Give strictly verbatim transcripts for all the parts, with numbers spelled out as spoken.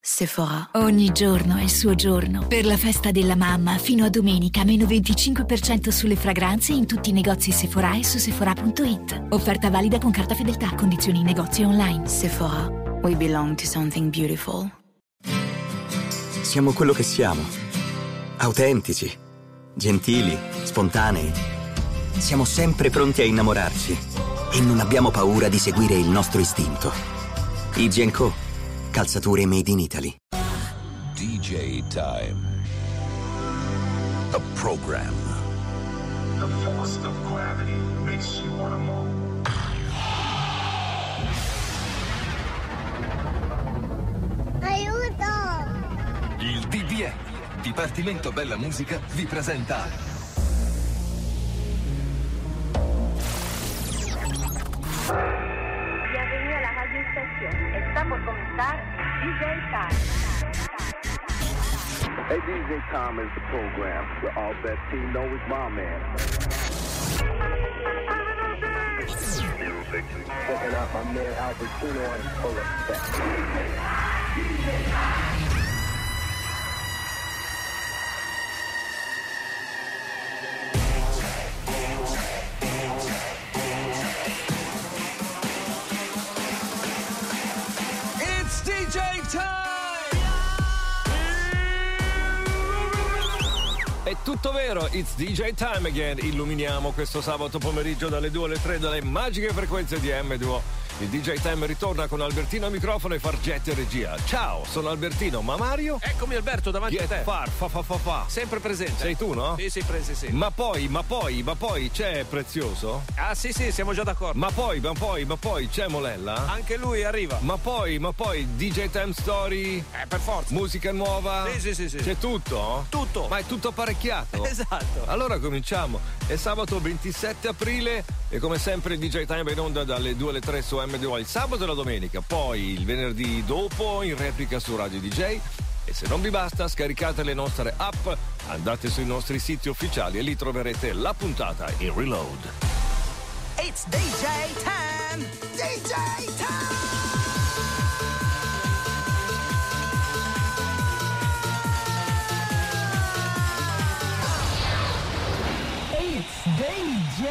Sephora. Ogni giorno è il suo giorno. Per la festa della mamma, fino a domenica, meno venticinque per cento sulle fragranze in tutti i negozi Sephora e su sephora punto it. Offerta valida con carta fedeltà, condizioni in negozio online. Sephora, we belong to something beautiful. Siamo quello che siamo. Autentici, gentili, spontanei. Siamo sempre pronti a innamorarci e non abbiamo paura di seguire il nostro istinto. I G and Co. Calzature made in Italy. D J Time. A program. The force of gravity makes you wanna move. Aiuto! Il D B M, Dipartimento Bella Musica, vi presenta Bienvenue à la radio station. Está por comenzar D J Time. Hey, D J Time is the program. The all best team know is my man. Checking out my man Albertino on full effect. È tutto vero, it's D J Time again. Illuminiamo questo sabato pomeriggio dalle due alle tre dalle magiche frequenze di M due. Il D J Time ritorna con Albertino al microfono e Fargetti a regia. Ciao, sono Albertino, ma Mario? Eccomi Alberto, davanti Get a te. Far, fa fa fa fa. Sempre presente. Sei tu, no? Sì, sì, presi, sì. Ma poi, ma poi, ma poi c'è Prezioso? Ah, sì, sì, siamo già d'accordo. Ma poi, ma poi, ma poi c'è Molella? Anche lui arriva. Ma poi, ma poi D J Time Story? Eh, per forza. Musica nuova? Sì, sì, sì, sì. C'è tutto? Tutto. Ma è tutto apparecchiato? Esatto. Allora cominciamo. È sabato ventisette aprile e come sempre D J Time va in onda dalle due alle tre su M due il sabato e la domenica, poi il venerdì dopo in replica su Radio D J. E se non vi basta, scaricate le nostre app, andate sui nostri siti ufficiali e lì troverete la puntata in reload. It's D J Time! D J Time! D J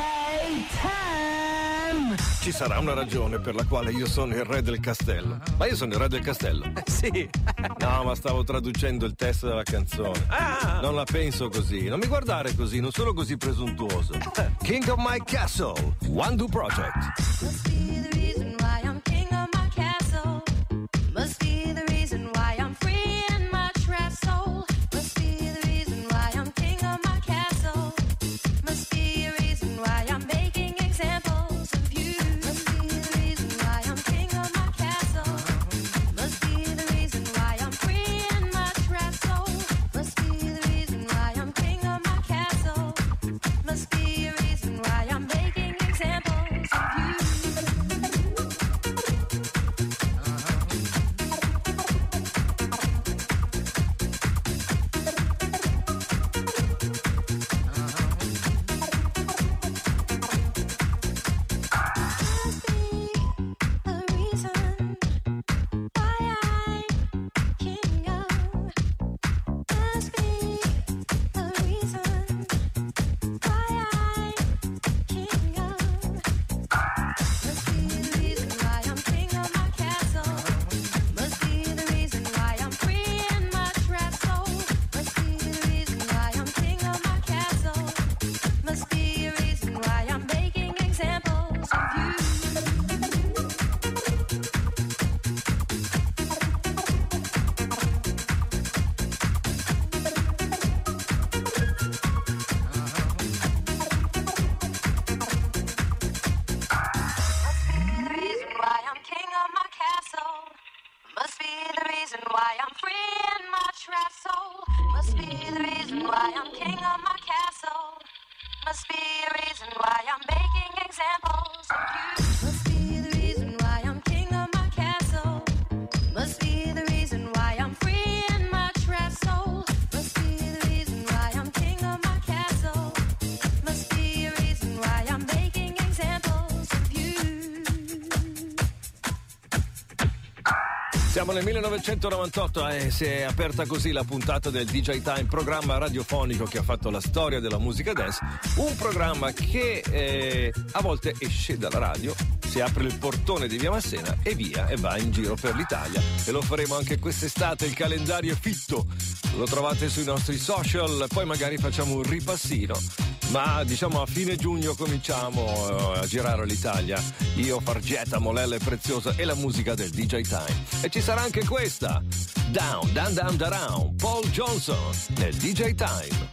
Time! Ci sarà una ragione per la quale io sono il re del castello. Ma io sono il re del castello? Sì. No, ma stavo traducendo il testo della canzone. Ah. Non la penso così. Non mi guardare così, non sono così presuntuoso. King of my castle, One Do Project. Must be the reason why I'm king of my castle. Must be the reason why I'm free and my trapped soul. Must be the reason why I'm king of my castle. Must be a reason why I'm making examples of you. Must be the reason why I'm king of my castle. Must be the reason why I'm free and my trapped soul. Must be the reason why I'm king of my castle. Must be a reason why I'm making examples of you. Siamo Siamo nel millenovecentonovantotto e si è aperta così la puntata del D J Time, programma radiofonico che ha fatto la storia della musica dance, un programma che eh, a volte esce dalla radio, si apre il portone di Via Massena e via e va in giro per l'Italia, e lo faremo anche quest'estate. Il calendario è fitto, lo trovate sui nostri social, poi magari facciamo un ripassino, ma diciamo a fine giugno cominciamo a girare l'Italia, io, Fargetta, Molella e Preziosa e la musica del D J Time. E ci sarà anche questa, Down, Down, Down, Down, Paul Johnson nel D J Time.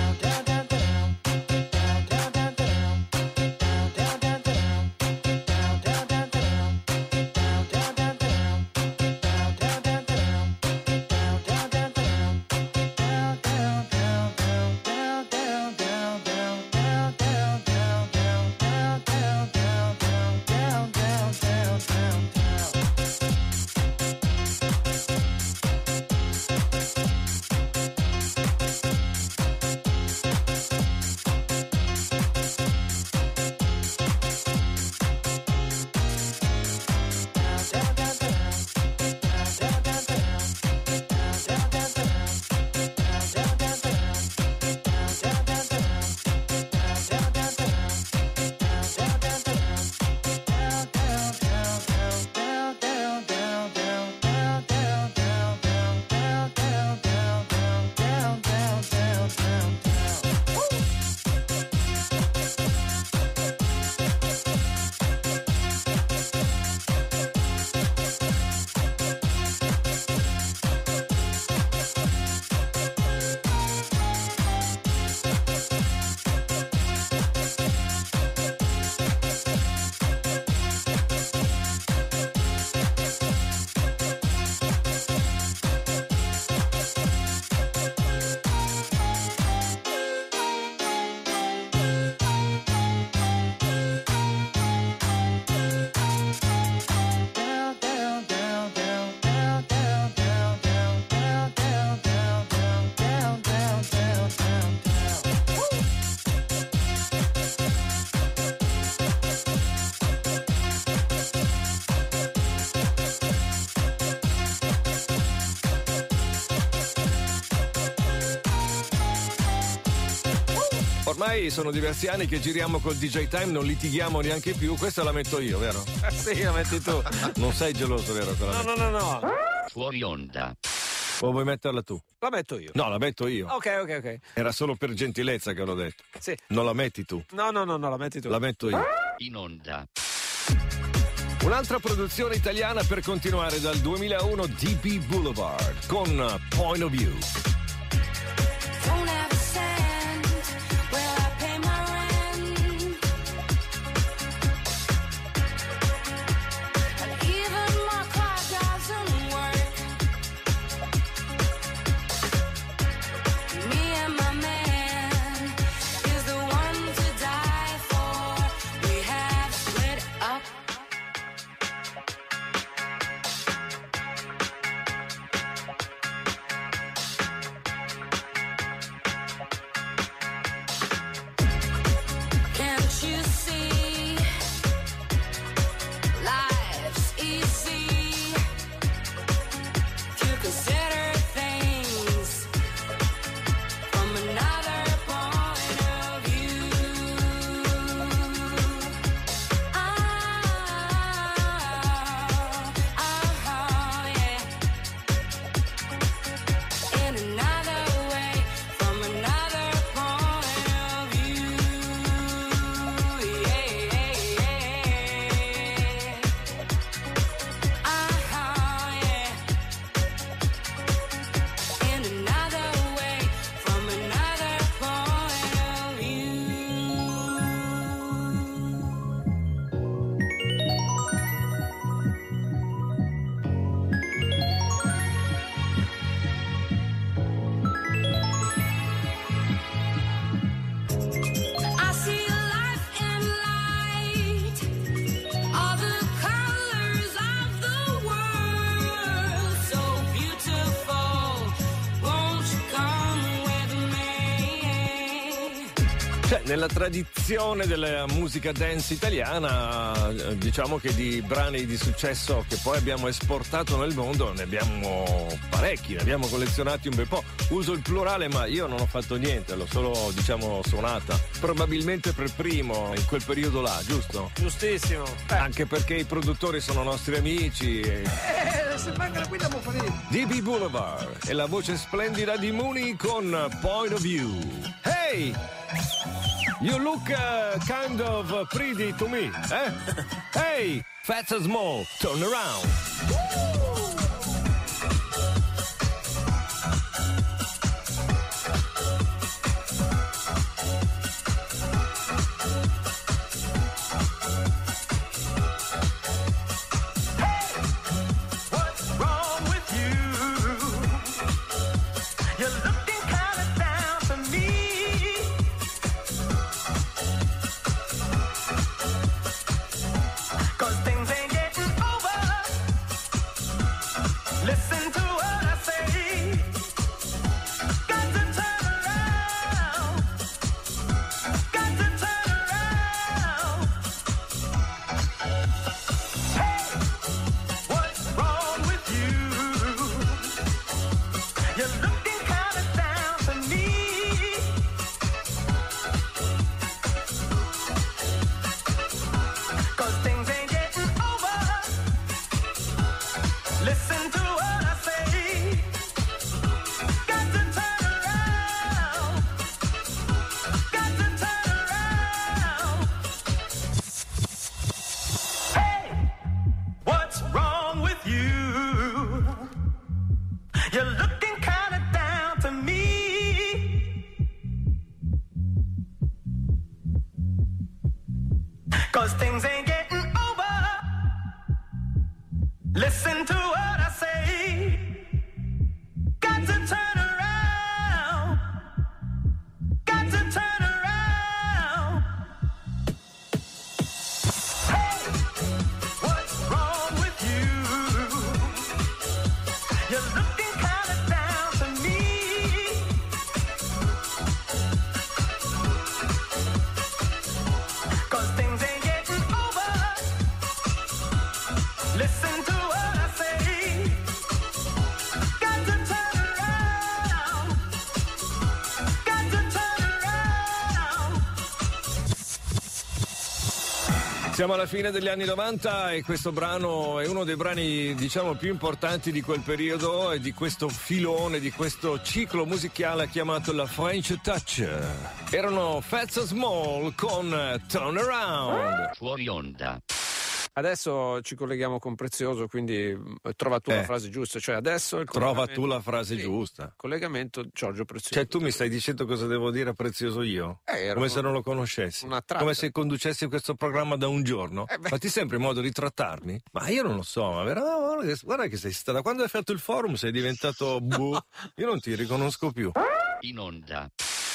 Ormai sono diversi anni che giriamo col D J Time, non litighiamo neanche più. Questa la metto io, vero? Sì, la metti tu. Non sei geloso, vero? No, no, no, no. Fuori onda. O vuoi metterla tu? La metto io. No, la metto io. Ok, ok, ok. Era solo per gentilezza che l'ho detto. Sì. Non la metti tu. No, no, no, no, la metti tu. La metto io. In onda. Un'altra produzione italiana per continuare dal duemilauno, D B Boulevard con Point of View. Don't ever send where I pay my rent. And even my car doesn't work. Me and my man is the one to die for. We have split up. nella tradizione della musica dance italiana, diciamo che di brani di successo che poi abbiamo esportato nel mondo ne abbiamo parecchi, ne abbiamo collezionati un bel po'. Uso il plurale, ma io non ho fatto niente, l'ho solo, diciamo, suonata. Probabilmente per primo in quel periodo là, giusto? Giustissimo. Eh. Anche perché i produttori sono nostri amici. E... Eh, se manca la guida può finire. D B Boulevard e la voce splendida di Mooney con Point of View. Hey! You look uh, kind of pretty to me, eh? Hey! Fats and Small, turn around. Siamo alla fine degli anni novanta e questo brano è uno dei brani, diciamo, più importanti di quel periodo e di questo filone, di questo ciclo musicale chiamato la French Touch. Erano Fats and Small con Turn Around. Fuori onda. Adesso ci colleghiamo con Prezioso, quindi trova tu eh. la frase giusta, cioè adesso il Trova tu la frase sì, giusta. Collegamento Giorgio Prezioso. Cioè tu mi stai dicendo cosa devo dire a Prezioso io? Eh, Come se non lo conoscessi. Come se conducessi questo programma da un giorno. Eh Ma ti sempre in modo di trattarmi? Ma io non lo so, ma veramente, guarda che sei stata. Quando hai fatto il forum sei diventato boh. Io non ti riconosco più. In onda.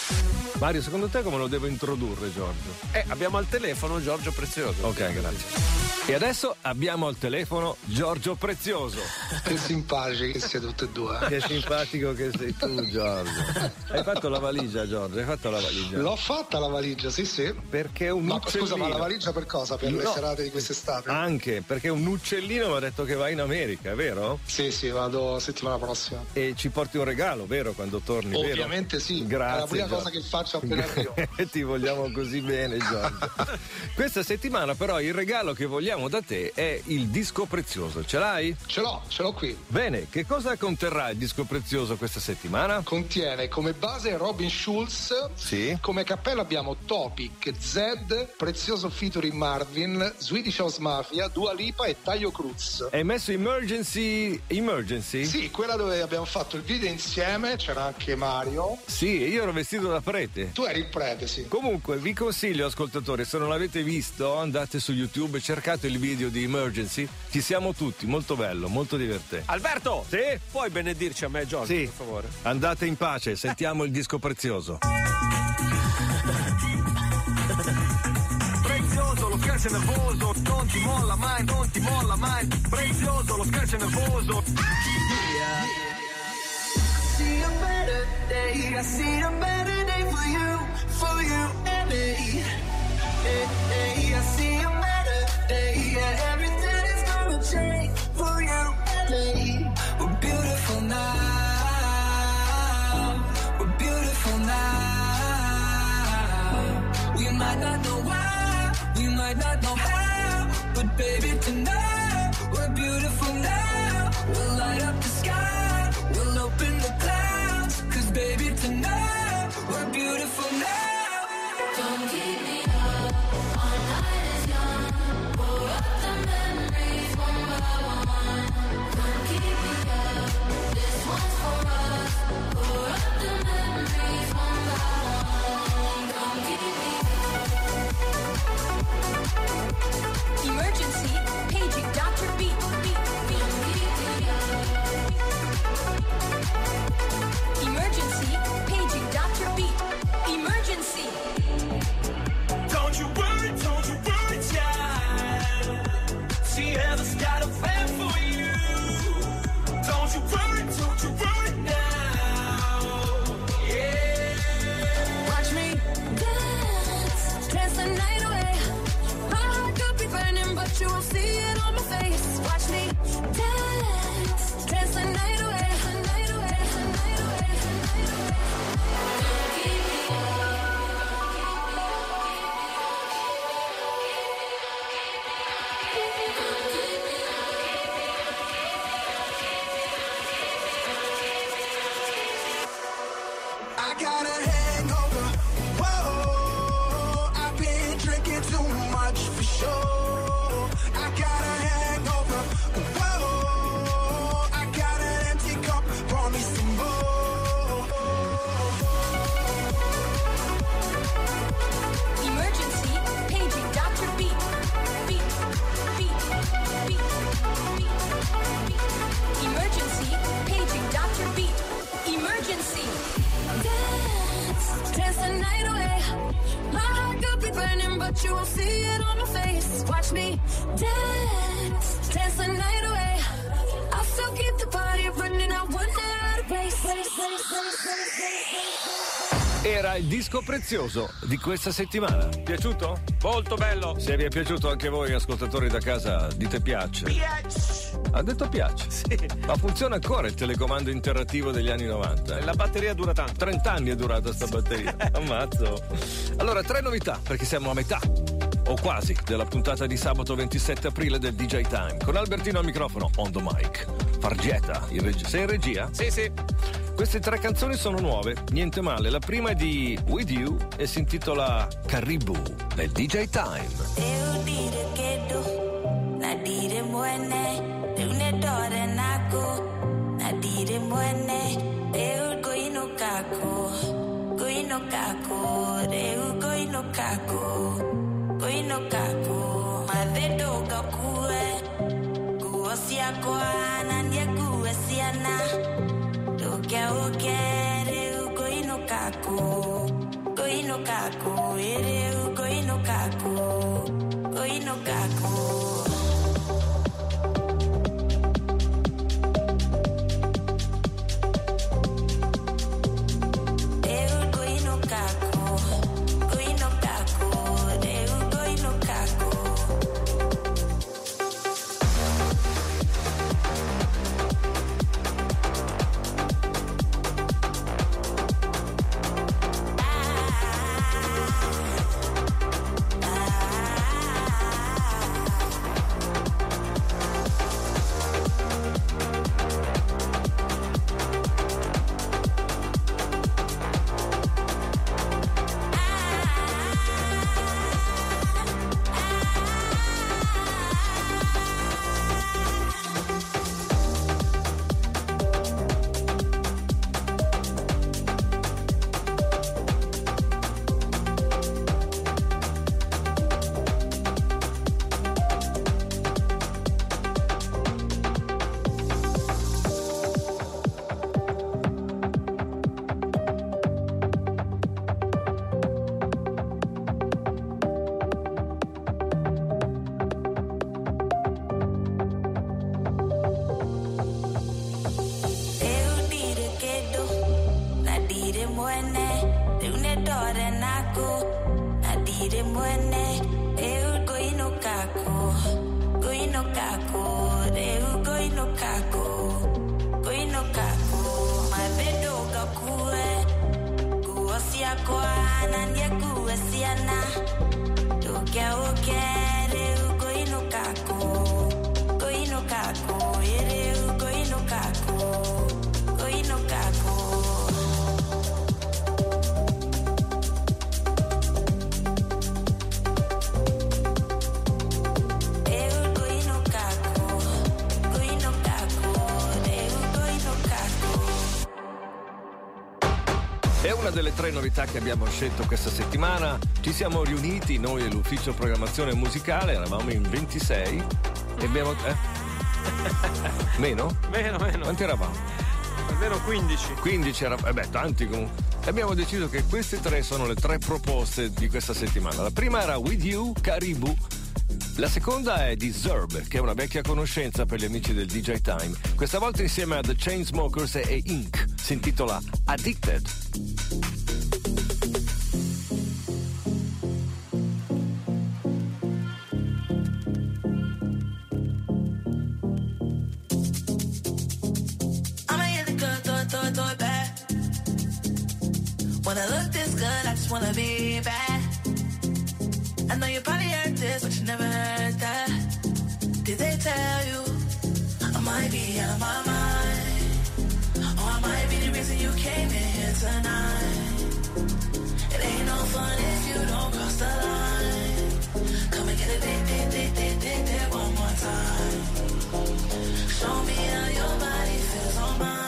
Mario, secondo te come lo devo introdurre, Giorgio? Eh, abbiamo al telefono Giorgio Prezioso. Ok, grazie. E adesso abbiamo al telefono Giorgio Prezioso. Che simpatici che siete tutti e due. Che simpatico che sei tu, Giorgio. Hai fatto la valigia, Giorgio? Hai fatto la valigia? L'ho fatta la valigia, sì, sì. Perché un ma uccellino... Scusa, ma la valigia per cosa? Per no. le serate di quest'estate? Anche, perché un uccellino mi ha detto che vai in America, vero? Sì, sì, vado settimana prossima. E ci porti un regalo, vero, quando torni, Ovviamente vero? sì. Grazie, è la prima Giorgio. cosa che faccio appena arrivo. Ti vogliamo così bene, Giorgio. Questa settimana però il regalo che vogliamo da te è il disco prezioso. Ce l'hai? Ce l'ho, ce l'ho qui. Bene, che cosa conterrà il disco prezioso questa settimana? Contiene come base Robin Schulz. Sì. Come cappello abbiamo Topic, Zed, Prezioso featuring Marvin, Swedish House Mafia, Dua Lipa e Taio Cruz. Hai messo Emergency Emergency? Sì, quella dove abbiamo fatto il video insieme, c'era anche Mario. Sì, io ero vestito da prete. Tu eri il prete, sì. Comunque vi consiglio, ascoltatori, se non l'avete visto andate su YouTube e cercate il video di Emergency. Ci siamo tutti, molto bello, molto divertente. Alberto! Sì? Puoi benedirci a me, Giorgio, sì. per favore? Andate in pace, sentiamo il disco prezioso. Prezioso, lo scherzo è nervoso, non ti molla mai, non ti molla mai. Prezioso, lo scherzo è nervoso. Yeah. See a better day, I see a better day for you, for you and me. Hey, hey, I see a better day. Yeah, everything is gonna change for you and me. We're beautiful now. We're beautiful now. We might not know why, we might not know how, but baby tonight we're beautiful now. We'll light up the sky, we'll open the clouds, 'cause baby tonight we're beautiful now. Don't keep me up, all night is young. Pour up the memories one by one. Don't keep me up, this one's for us. Pour up the memories one by one. Don't keep me up. Emergency, paging Doctor Beat. Beat, beat. Emergency, paging Doctor Beat. Emergency. Don't you worry, don't you worry, child. She has got a plan for you. Don't you worry, don't you worry now. Yeah. Watch me dance, dance the night away. My heart could be burning, but you won't see it on my face. Watch me dance, dance the night away. The night away, the night away, the night away. Don't keep me I got a hangover. Whoa, I've been drinking too much for sure. I got a hangover. Whoa, I got an empty cup. Pour me some more. Emergency, paging Doctor Beat. Beat, beat, beat, beat, beat. Emergency, paging Doctor Beat. Emergency. Dance, dance the night away. My heart could be burning, but you won't see it on my face. Watch me dance, dance the night away. I'll still keep the party running. I wouldn't let it race. Era il disco prezioso di questa settimana. Piaciuto? Molto bello. Se vi è piaciuto anche voi, ascoltatori da casa, dite piace. Ha detto piace? Sì. Ma funziona ancora il telecomando interattivo degli anni novanta? La batteria dura tanto. trenta anni è durata sta batteria. Ammazzo. Allora, tre novità, perché siamo a metà, o quasi, della puntata di sabato ventisette aprile del D J Time. Con Albertino al microfono, on the mic. Fargetta, in reg- sei in regia? Sì, sì. Queste tre canzoni sono nuove, niente male. La prima è di With You e si intitola Caribou del D J Time. Eu dire che do, na dire muene, eu ne dore nako, na dire muene, eu goino kako, goino kako, eu goino kako, goino kako, ma vedo gakue, guo sia kwa, na ndie guo sia na. Okia okia, reu goino kaku, goino kaku, reu goino kaku, goino kaku. dire mwene, eu go ino kako, go ino kako, eu go ino kako, go ino kako, my bedo kakue, go sia kwa na ndie go sia na, do kya o kya, eu go ino kako, go ino kako, eu go ino kako, go ino kako. È una delle tre novità che abbiamo scelto questa settimana. Ci siamo riuniti noi e l'ufficio programmazione musicale, eravamo in ventisei e abbiamo... Eh? Meno? Meno, meno. Quanti eravamo? Almeno quindici. quindici era... Eh beh, tanti comunque. E abbiamo deciso che queste tre sono le tre proposte di questa settimana. La prima era With You, Caribou. La seconda è di Zerb, che è una vecchia conoscenza per gli amici del D J Time. Questa volta insieme a The Chainsmokers e Ink. Si intitola Addicted. When I look this good, I just wanna be bad. I know you probably heard this, but you never heard that. Did they tell you I might be out of my mind? Or I might be the reason you came in here tonight. It ain't no fun if you don't cross the line. Come and get it, did, did, did, did, did, did one more time. Show me how your body feels on mine.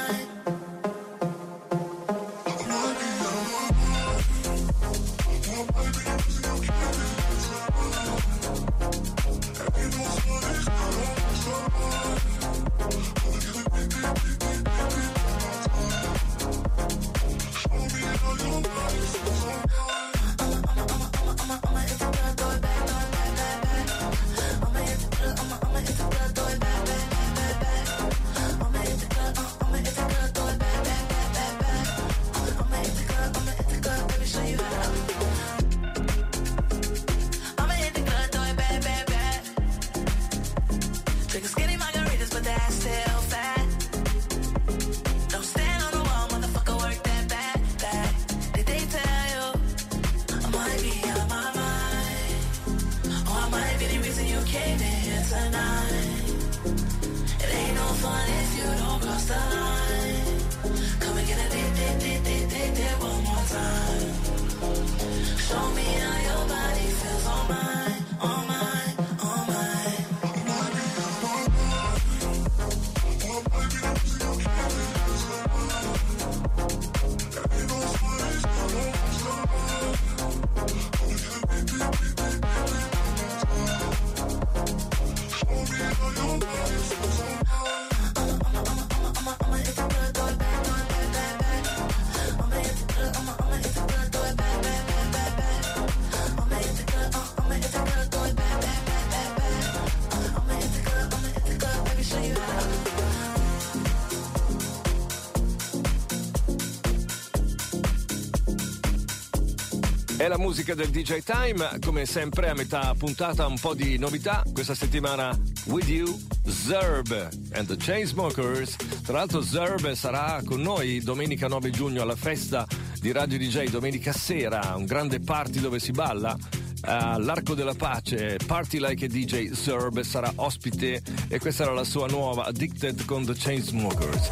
È la musica del D J Time, come sempre a metà puntata un po' di novità. Questa settimana With You, Zerb and the Chainsmokers. Tra l'altro Zerb sarà con noi domenica nove giugno alla festa di Radio D J, domenica sera, un grande party dove si balla. All'Arco della Pace, Party Like a D J. Zerb sarà ospite e questa era la sua nuova Addicted con the Chainsmokers.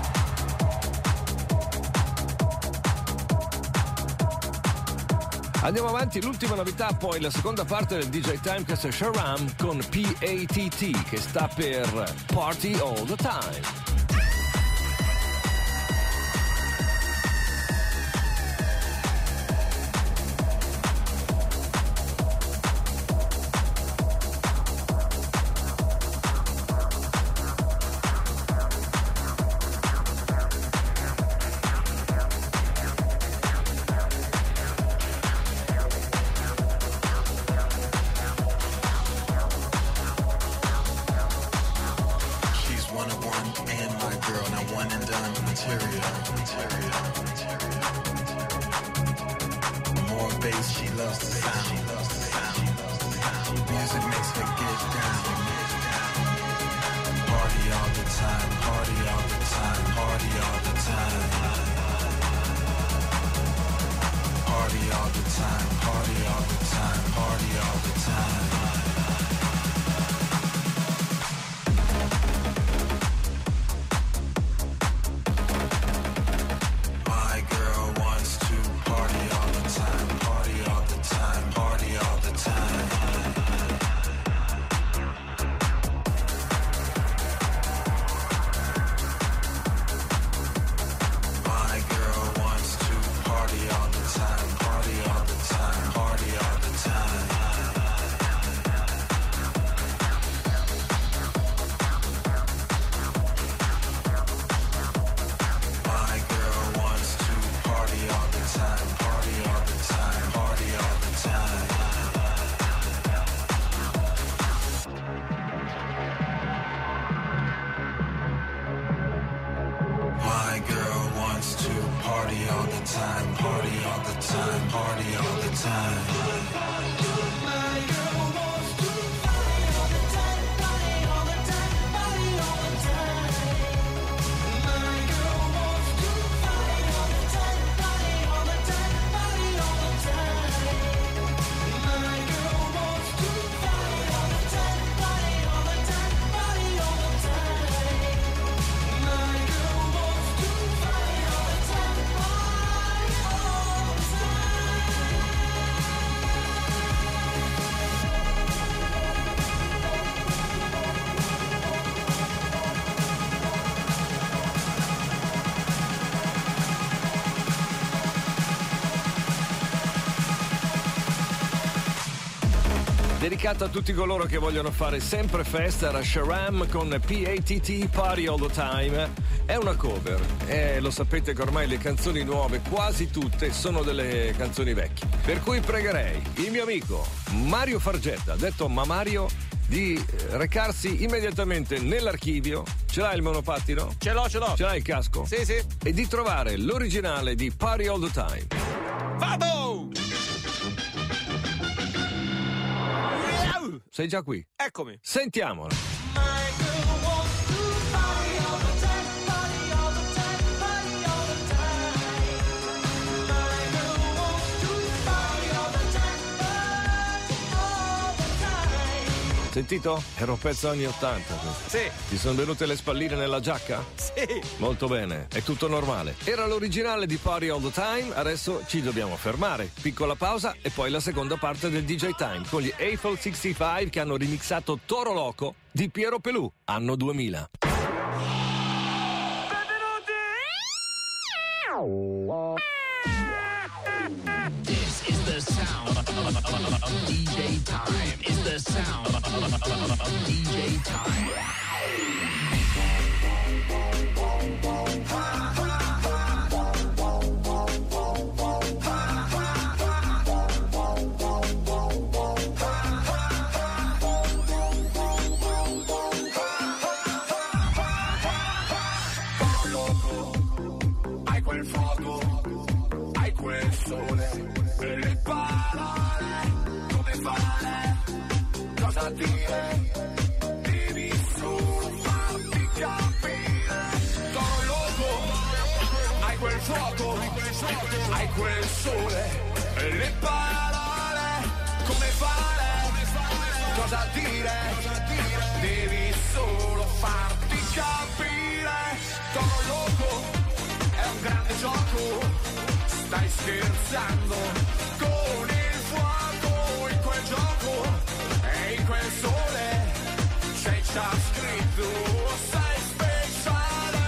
Andiamo avanti, l'ultima novità, poi la seconda parte del D J Time, che è Sharam con P A T T, che sta per Party All the Time. More bass, she loves the sound. to get down. Party all the time, party all the time, party all the time. Party all the time, party all the time, party all the time. My girl wants to party all the time, party all the time, party all the time. My girl wants to party all the time, party all the time, party all the time. My girl wants to party all the time, party all the time, party all the time. My girl wants to party all the time, party all the time, party all the time. My girl wants to party all the time, party all the time, party all the time. My girl wants to party all the time, party all the time, party all the time. My girl wants to party all the time, party all the time, party all the time. My girl wants to party all the time, party all the Dedicato a tutti coloro che vogliono fare sempre festa, era Sharam con P A T T, Party All The Time. È una cover e lo sapete che ormai le canzoni nuove, quasi tutte, sono delle canzoni vecchie. Per cui pregherei il mio amico Mario Fargetta, detto Mamario, di recarsi immediatamente nell'archivio. Ce l'hai il monopattino? Ce l'ho, ce l'ho. Ce l'hai il casco? Sì, sì. E di trovare l'originale di Party All The Time. Vado! Sei già qui? Eccomi. Sentiamola. Sentito? Era un pezzo anni ottanta questo. Sì. Ti sono venute le spalline nella giacca? Sì. Molto bene, è tutto normale. Era l'originale di Party All The Time, adesso ci dobbiamo fermare. Piccola pausa e poi la seconda parte del D J Time con gli Eiffel sessantacinque che hanno remixato Toro Loco di Piero Pelù, anno duemila. This is the sound of D J Time. It's the sound of D J Time. Hai quel fuoco, hai quel sole, e le parole, come fare, cosa dire, devi solo farti capire. Toro loco, hai quel fuoco, hai quel sole, e le parole, come fare, cosa dire, devi solo farti capire. Toro loco, è un grande gioco, stai scherzando, con il fuoco in quel gioco e in quel sole c'è già scritto, sei speciale.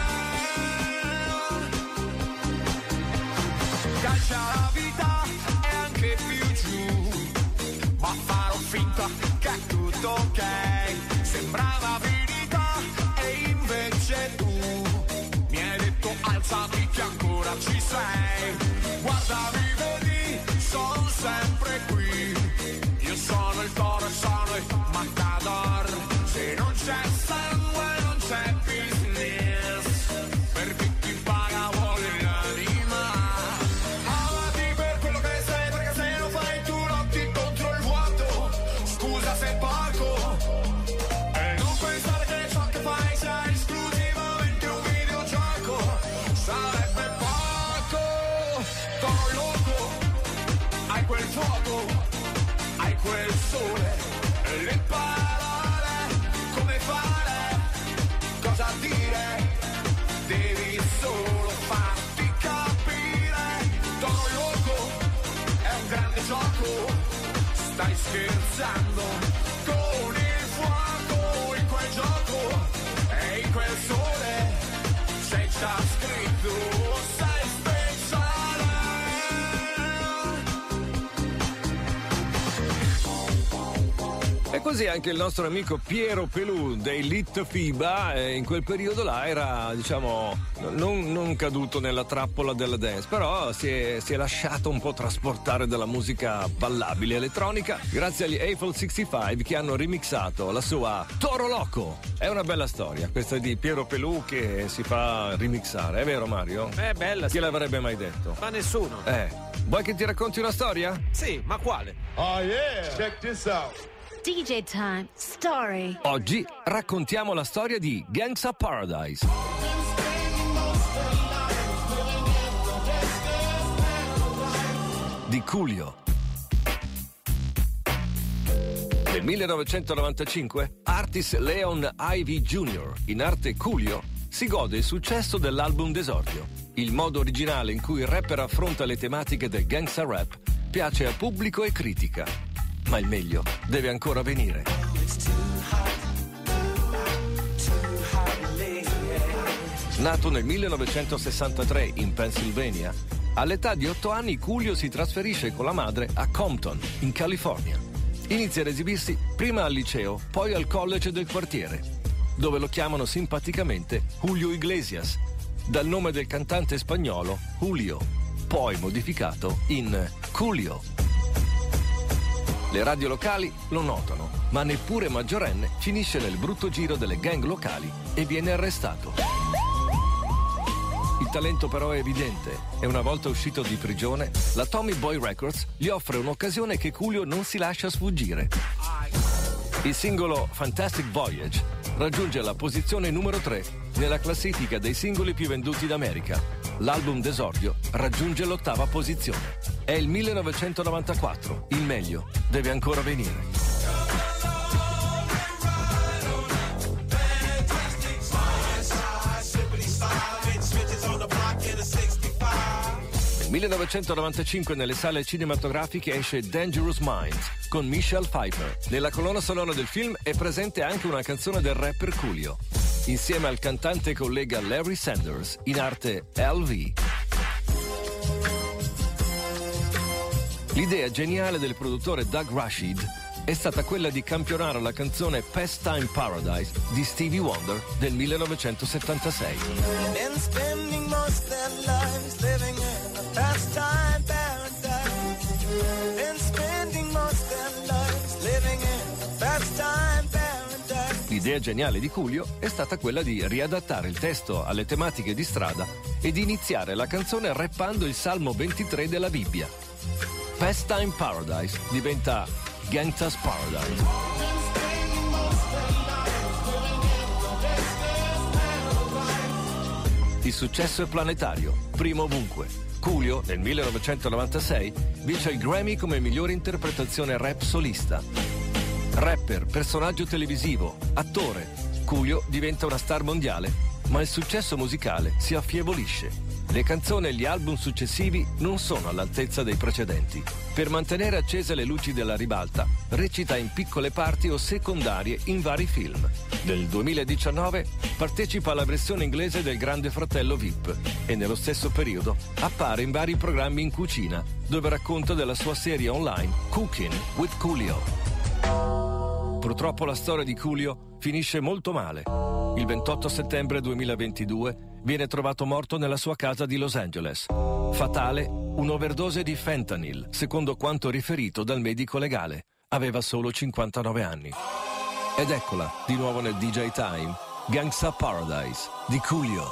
Calcia la vita e anche più giù, ma farò finta che è tutto ok, sembrava finita e invece tu mi hai detto alzati che ancora ci sei. Guardami, vedi, sono sempre qui. Io sono il toro e sono il matador. Se non c'è sangue non c'è business, perché chi paga vuole l'anima. Amati per quello che sei, perché se lo fai tu lotti contro il vuoto. Scusa se porco, gioco, hai quel sole e le parole, come fare, cosa dire, devi solo farti capire. Toro Loco è un grande gioco, stai scherzando con il fuoco, in quel gioco e in quel sole c'è già scritto, sei speciale. E così anche il nostro amico Piero Pelù dei Litfiba eh, in quel periodo là era, diciamo, non, non caduto nella trappola della dance, però si è, si è lasciato un po' trasportare dalla musica ballabile elettronica grazie agli Eiffel sessantacinque che hanno remixato la sua Toro Loco. È una bella storia questa di Piero Pelù che si fa remixare, è vero Mario? È bella. Chi l'avrebbe mai detto? Ma nessuno. Eh, vuoi che ti racconti una storia? Sì, ma quale? Oh yeah, check this out. D J Time Story. Oggi raccontiamo la storia di Gangsta Paradise. Di Coolio. Nel millenovecentonovantacinque, Artis Leon Ivy Junior, in arte Coolio, si gode il successo dell'album d'esordio. Il modo originale in cui il rapper affronta le tematiche del gangsta rap piace a pubblico e critica. Ma il meglio deve ancora venire. Nato nel millenovecentosessantatré in Pennsylvania, all'età di otto anni Coolio si trasferisce con la madre a Compton, in California. Inizia ad esibirsi prima al liceo, poi al college del quartiere, dove lo chiamano simpaticamente Julio Iglesias, dal nome del cantante spagnolo Julio, poi modificato in Coolio. Le radio locali lo notano, ma neppure maggiorenne finisce nel brutto giro delle gang locali e viene arrestato. Il talento però è evidente e una volta uscito di prigione, la Tommy Boy Records gli offre un'occasione che Coolio non si lascia sfuggire. Il singolo Fantastic Voyage raggiunge la posizione numero tre nella classifica dei singoli più venduti d'America. L'album d'esordio raggiunge l'ottava posizione. È il millenovecentonovantaquattro, il meglio deve ancora venire. Nel millenovecentonovantacinque nelle sale cinematografiche esce Dangerous Minds con Michelle Pfeiffer. Nella colonna sonora del film è presente anche una canzone del rapper Coolio, insieme al cantante collega Larry Sanders, in arte L V. L'idea geniale del produttore Doug Rashid è stata quella di campionare la canzone Pastime Paradise di Stevie Wonder del millenovecentosettantasei. Been spending most their lives living in a pastime paradise. Been spending most their lives living in a pastime paradise. L'idea geniale di Coolio è stata quella di riadattare il testo alle tematiche di strada e di iniziare la canzone rappando il Salmo ventitré della Bibbia. Pastime Paradise diventa Gangsta's Paradise. Il successo è planetario, primo ovunque. Coolio, nel millenovecentonovantasei, vince il Grammy come migliore interpretazione rap solista. Rapper, personaggio televisivo, attore, Coolio diventa una star mondiale, ma il successo musicale si affievolisce. Le canzoni e gli album successivi non sono all'altezza dei precedenti. Per mantenere accese le luci della ribalta, recita in piccole parti o secondarie in vari film. Nel duemiladiciannove partecipa alla versione inglese del Grande Fratello V I P e nello stesso periodo appare in vari programmi in cucina, dove racconta della sua serie online Cooking with Coolio. Purtroppo la storia di Coolio finisce molto male. Il ventotto settembre duemilaventidue viene trovato morto nella sua casa di Los Angeles. Fatale, un'overdose di fentanyl, secondo quanto riferito dal medico legale. Aveva solo cinquantanove anni. Ed eccola, di nuovo nel D J Time, Gangsta Paradise di Coolio.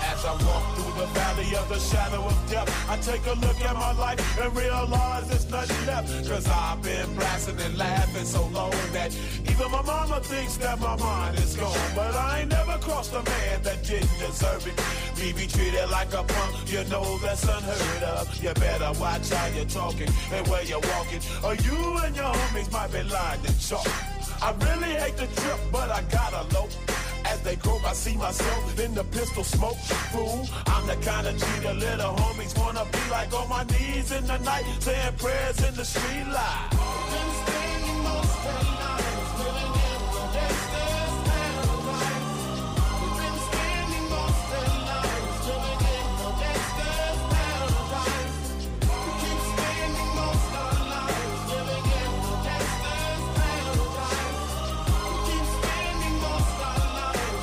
As I walk through the valley of the shadow of death, I take a look at my life and realize there's nothing left. Cause I've been blasting and laughing so long that even my mama thinks that my mind is gone. But I ain't never crossed a man that didn't deserve it. Me be treated like a punk, you know that's unheard of. You better watch how you're talking and where you're walking, or you and your homies might be lying to chalk. I really hate the trip, but I gotta low. As they grope, I see myself in the pistol smoke. Fool, I'm the kind of G the little homies wanna be like, on my knees in the night, saying prayers in the street light. Been spending most of the night living in the gangster's paradise. We've been spending most of the night living in the gangster's paradise. We keep spending most of the night living in the gangster's paradise. We keep spending most of the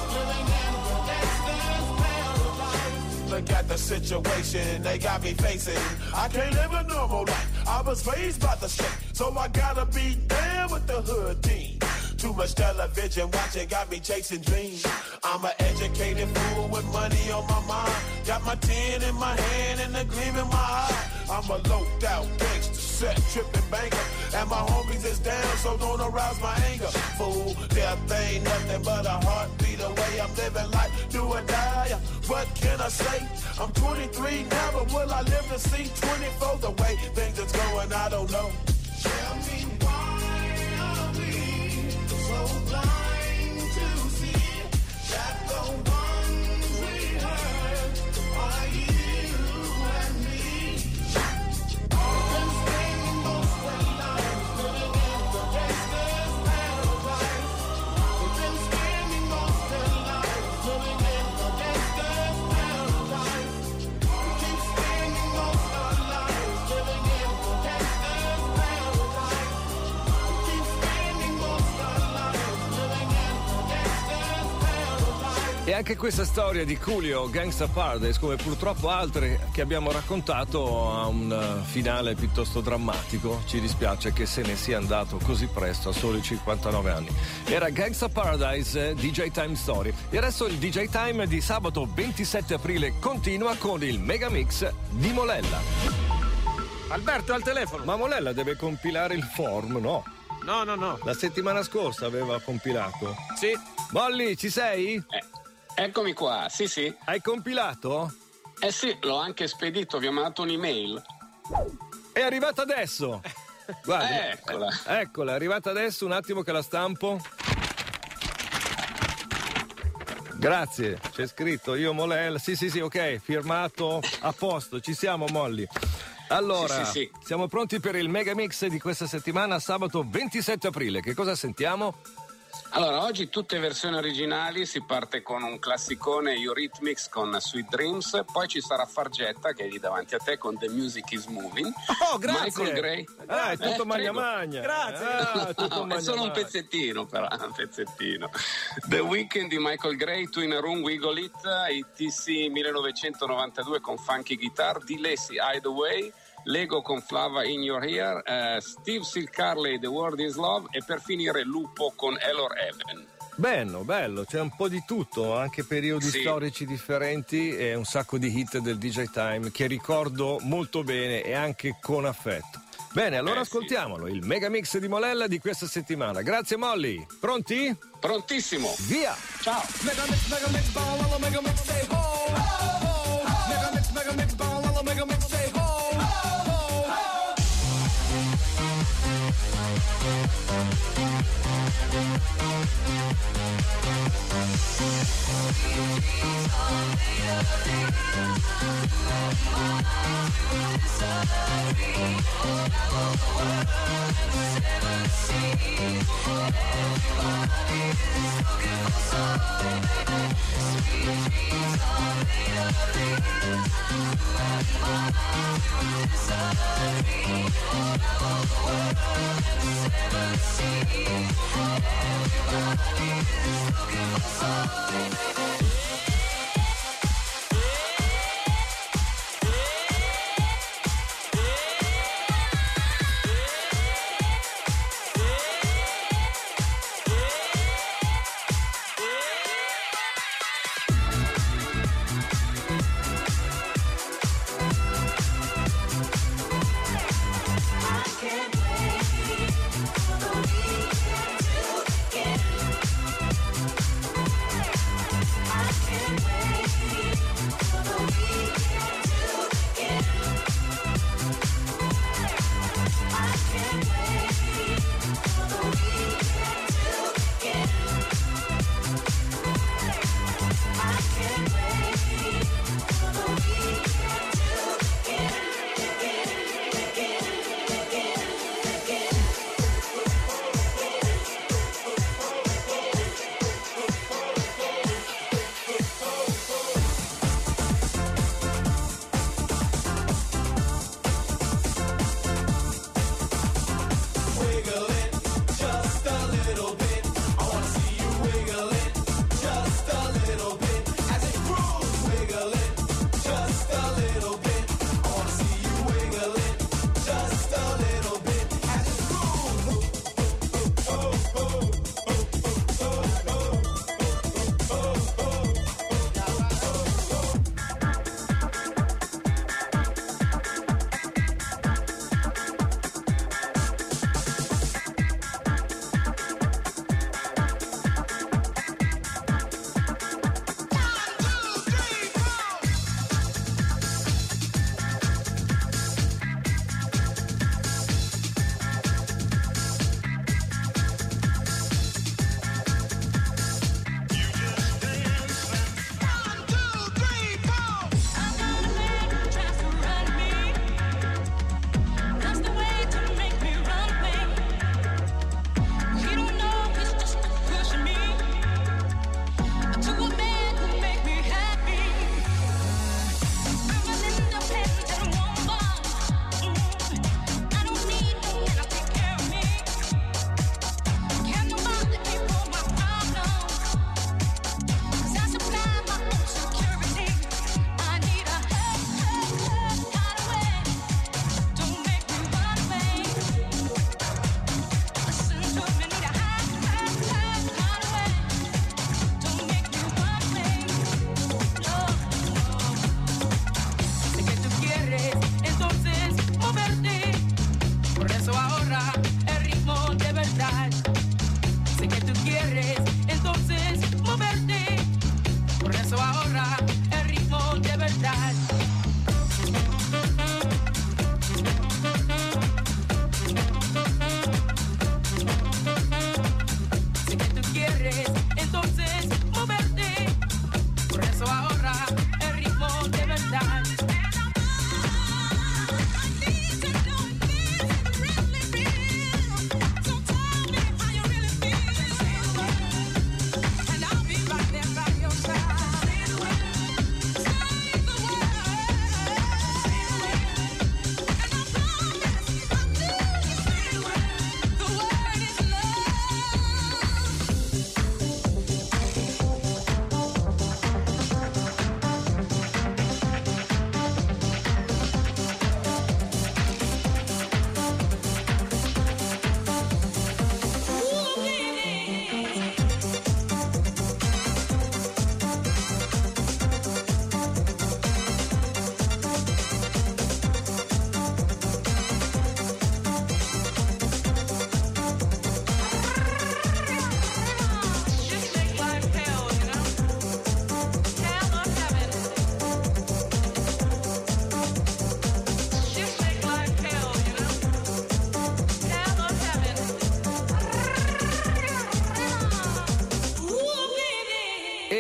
Look at the situation they got me facing. I can't live a normal life. I was raised by the shit, so I gotta be down with the hood team. Too much television watching got me chasing dreams. I'm an educated fool with money on my mind. Got my tin in my hand and a gleam in my eye. I'm a loped out gangster, set tripping banker, and my homies is down, so don't arouse my anger. Fool, death ain't nothing but a heartbeat away. I'm living life, do or die. What can I say? I'm twenty-three now, but will I live to see twenty-four? The way things is going, I don't know. Tell me why are we so blind to see that the ones we hurt are you and me? We've been spending most of the night living in the gangster's paradise. We've been spending most of the night living in the gangster's paradise. We keep spending most of the night living in the gangster's paradise. We keep spending most of the night living in the gangster's paradise. E anche questa storia di Coolio, Gangsta Paradise, come purtroppo altre che abbiamo raccontato, ha un finale piuttosto drammatico. Ci dispiace che se ne sia andato così presto, a soli cinquantanove anni. Era Gangsta Paradise, D J Time Story. E adesso il D J Time di sabato ventisette aprile continua con il Megamix di Molella. Alberto è al telefono. Ma Molella deve compilare il form, no? No, no, no. La settimana scorsa aveva compilato. Sì. Molly, ci sei? Eh, eccomi qua, sì sì. Hai compilato? Eh sì, l'ho anche spedito, vi ho mandato un'email. È arrivata adesso. Guardi, eccola. Eccola, è arrivata adesso, un attimo che la stampo. Grazie, c'è scritto io Molella. Sì, sì, sì, ok, firmato, a posto, ci siamo Molly. Allora, sì, sì, sì. Siamo pronti per il Megamix di questa settimana, sabato ventisette aprile. Che cosa sentiamo? Allora, oggi tutte versioni originali, si parte con un classicone Eurythmics con Sweet Dreams, poi ci sarà Fargetta che è lì davanti a te con The Music is Moving. Oh, grazie! Michael Gray. Ah, è tutto eh, magna prego. magna. Grazie! Ah, tutto No, magna è solo un magna. pezzettino, però, un pezzettino. The Weeknd di Michael Gray, Two in a Room, Wiggle It, I T C millenovecentonovantadue con Funky Guitar, di Lacy Hideaway, Lego con Flava In Your Ear, uh, Steve Silcarley, The World Is Love e per finire Lupo con Elor Heaven. Bello, bello, c'è un po' di tutto, anche periodi Sì. storici differenti e un sacco di hit del D J Time che ricordo molto bene e anche con affetto. Bene, allora Eh, ascoltiamolo, il Megamix di Molella di questa settimana. Grazie Molly, pronti? Prontissimo! Via! Ciao! Megamix, Megamix, ball, Megamix, say ho, ho, ho. Megamix, Megamix, ball, Megamix, say ho, ho, ho.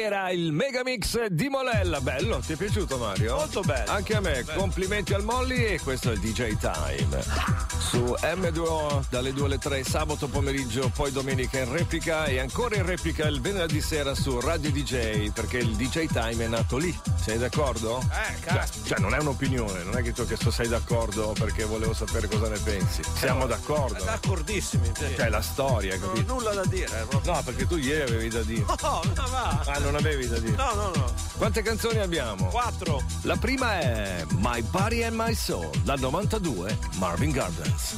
era il Megamix di Molella. Bello, ti è piaciuto Mario? Molto bello. Anche a me, bello. Complimenti al Molly e questo è il D J Time. Su M due O dalle due alle tre sabato pomeriggio, poi domenica in replica e ancora in replica il venerdì sera su Radio D J, perché il D J Time è nato lì. Sei d'accordo? Eh, cazzo. Cioè, cioè non è un'opinione, non è che tu che so sei d'accordo perché volevo sapere cosa ne pensi. Siamo no, d'accordo. D'accordissimi. Sì. Cioè la storia, non capito? ho nulla da dire. Proprio. No, perché tu ieri avevi da dire. No, ma va. Ah, non avevi da dire? No, no, no. Quante canzoni abbiamo? Quattro. La prima è My Body and My Soul, dal novantadue, Marvin Gardens.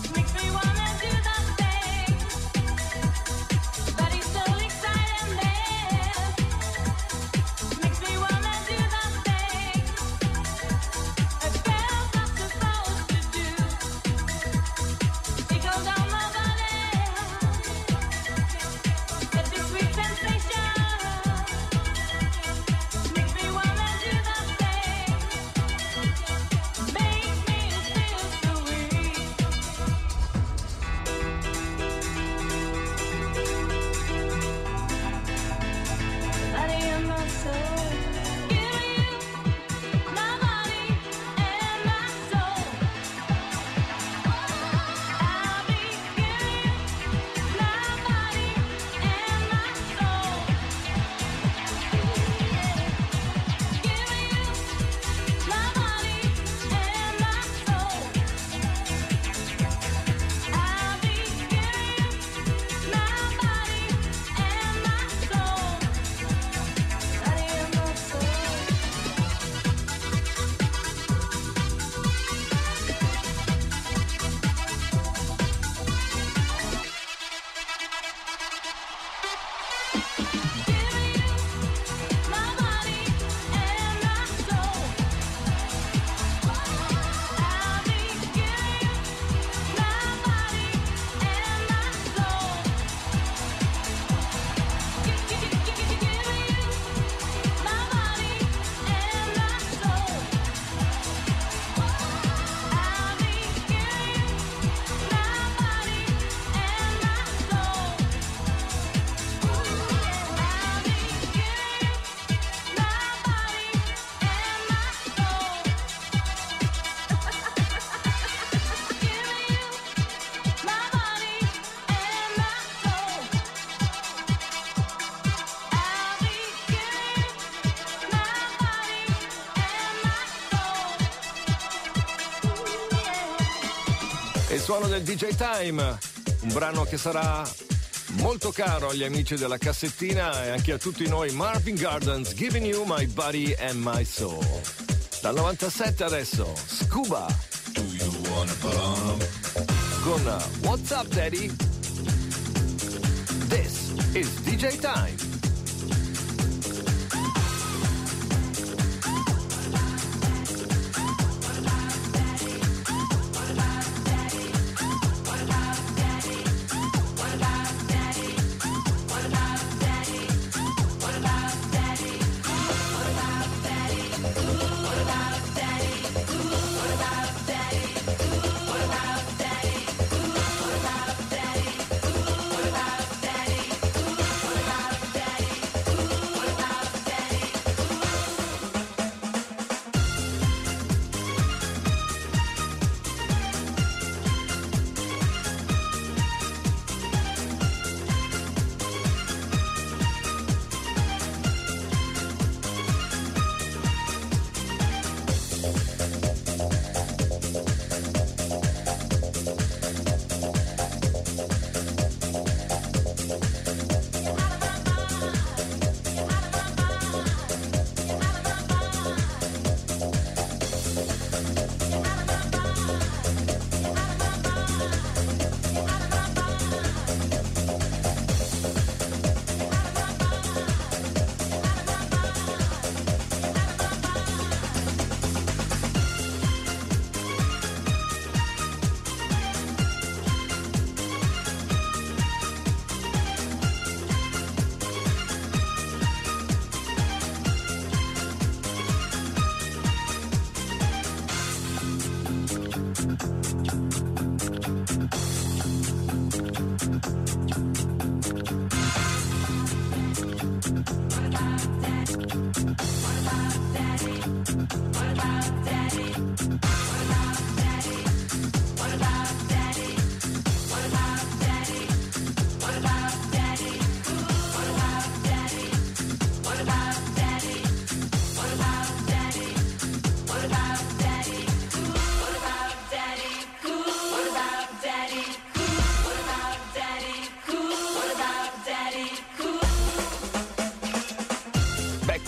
Il suono del D J Time, un brano che sarà molto caro agli amici della cassettina e anche a tutti noi. Marvin Gardens, Giving You My Body and My Soul. Dal novantasette adesso, Scuba. Do you wanna bump? Con What's Up Daddy? This is D J Time.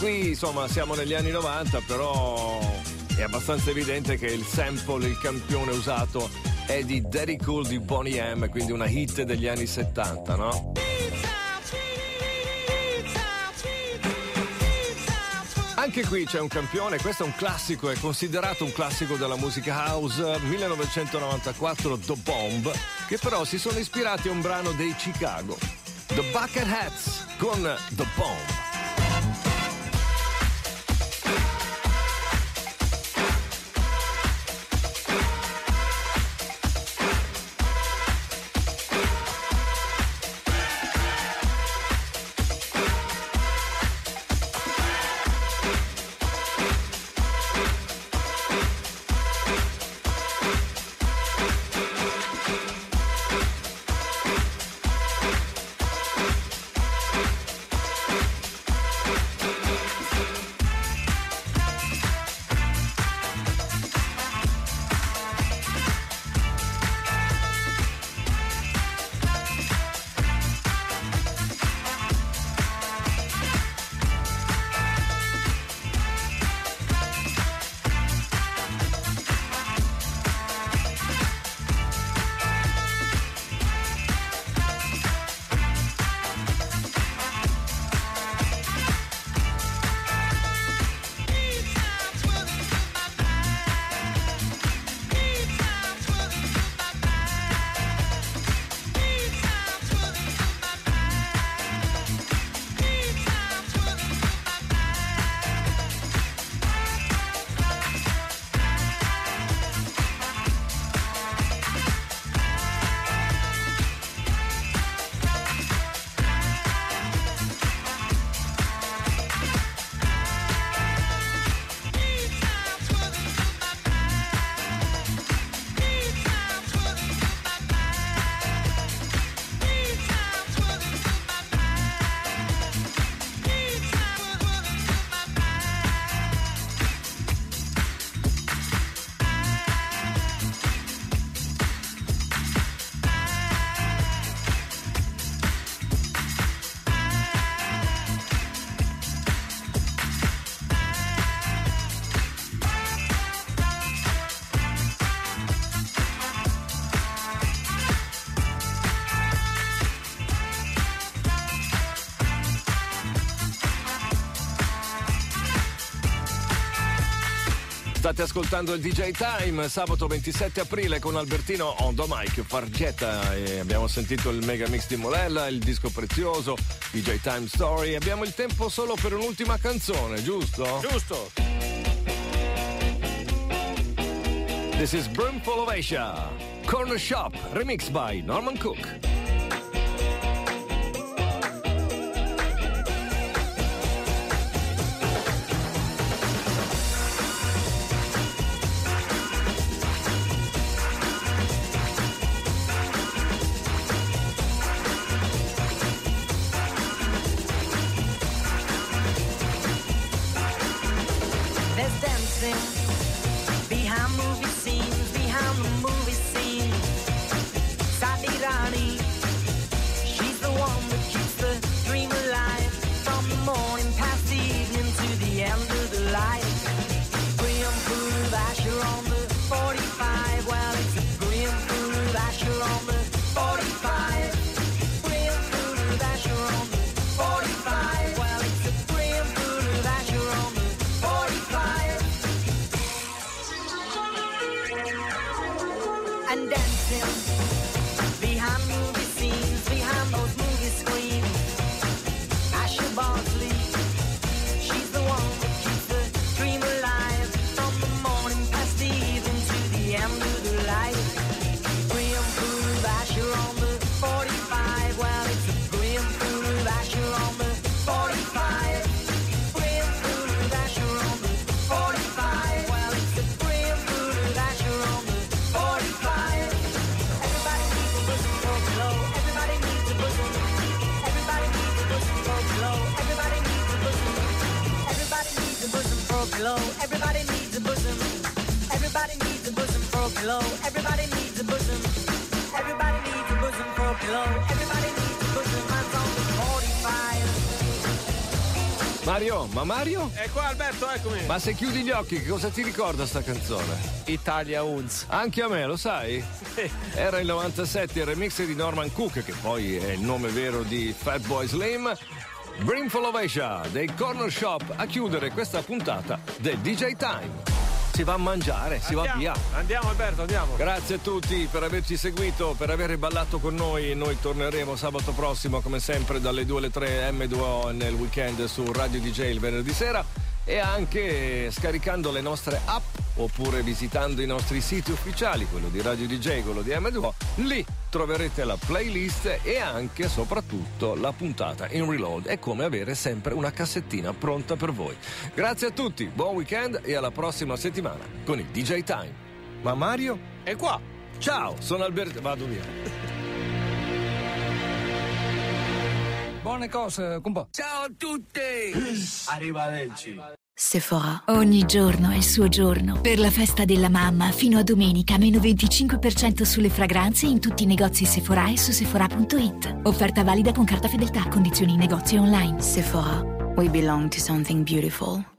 qui insomma siamo negli anni novanta, però è abbastanza evidente che il sample, il campione usato è di Daddy Cool di Boney M, quindi una hit degli anni settanta, no? Anche qui c'è un campione, questo è un classico, è considerato un classico della musica house, millenovecentonovantaquattro, The Bomb, che però si sono ispirati a un brano dei Chicago, The Bucketheads con The Bomb. State ascoltando il D J Time, sabato ventisette aprile con Albertino on the mic, Fargetta, e abbiamo sentito il mega mix di Molella, il disco prezioso, D J Time Story. Abbiamo il tempo solo per un'ultima canzone, giusto? Giusto. This is Brimful of Asia, Corner Shop, remixed by Norman Cook. There's dancing behind movie scenes, behind the movie scene. Sadi Rani, she's the one that keeps the dream alive. From the morning past the evening to the end of the light. Graham Food Asher on the forty-five. Well, it's a Graham Food Asher on the forty-five. Graham Food Asher on the forty-five. Well, it's a Graham Food Asher on the forty-five. And dancing behind movie scenes, behind those movie screens. Asher Bosley, she's the one that keeps the dream alive. From the morning past the evening to the end of the light. Graham Food Asher on the forty-five. Well, it's a Graham Food Asher on the forty-five. Graham Food Asher on the forty-five. Well, it's a Graham Food Asher on the forty-five. Everybody needs a bosom for glow. Everybody needs a bosom. Everybody needs a bosom for glow. Everybody needs a bosom. Everybody needs a bosom for glow. Everybody needs a bosom. Everybody needs a bosom for glow. Everybody needs a bosom. Everybody needs a bosom for glow. Everybody needs a bosom. Mine's on the forty-five. Mario, ma Mario? È qua Alberto, eccomi. Ma se chiudi gli occhi, che cosa ti ricorda sta canzone? Italia Unz. Anche a me, lo sai? Sì. Era il novantasette, il remix di Norman Cook, che poi è il nome vero di Fatboy Slim. Brimful of Asia dei Corner Shop a chiudere questa puntata del D J Time. Si va a mangiare, si Andiamo, va via. Andiamo Alberto, andiamo. Grazie a tutti per averci seguito, per aver ballato con noi. Noi torneremo sabato prossimo, come sempre, dalle due alle tre emme due o nel weekend su Radio D J il venerdì sera, e anche scaricando le nostre app oppure visitando i nostri siti ufficiali, quello di Radio D J, quello di emme due o. Lì troverete la playlist e anche, soprattutto, la puntata in reload. È come avere sempre una cassettina pronta per voi. Grazie a tutti, buon weekend e alla prossima settimana con il D J Time. Ma Mario? È qua. Ciao, sono Alberto. Vado via. Buone cose, compa. Ciao a tutti. Arrivederci. Sephora. Ogni giorno è il suo giorno. Per la festa della mamma, fino a domenica, meno venticinque per cento sulle fragranze in tutti i negozi Sephora e su sephora punto it. Offerta valida con carta fedeltà, condizioni in negozio e online. Sephora. We belong to something beautiful.